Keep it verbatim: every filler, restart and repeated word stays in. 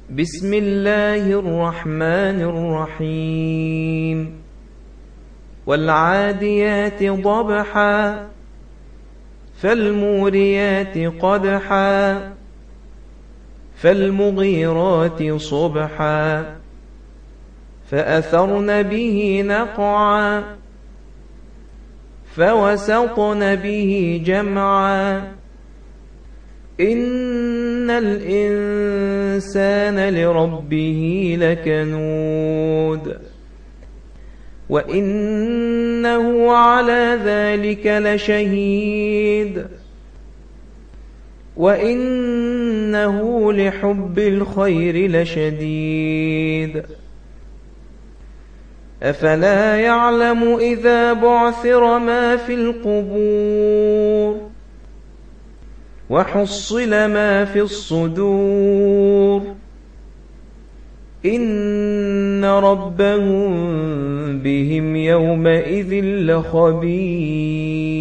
بسم الله الرحمن الرحيم والعاديات ضبحا فالموريات قدحا فالمغيرات صبحا فأثرن به نقعا فوسطن به جمعا إن الإنسان لربه لكنود وإنه على ذلك لشهيد وإنه لحب الخير لشديد أفلا يعلم إذا بعثر ما في القبور وحصل ما في الصدور إن ربهم بهم يومئذ لخبير.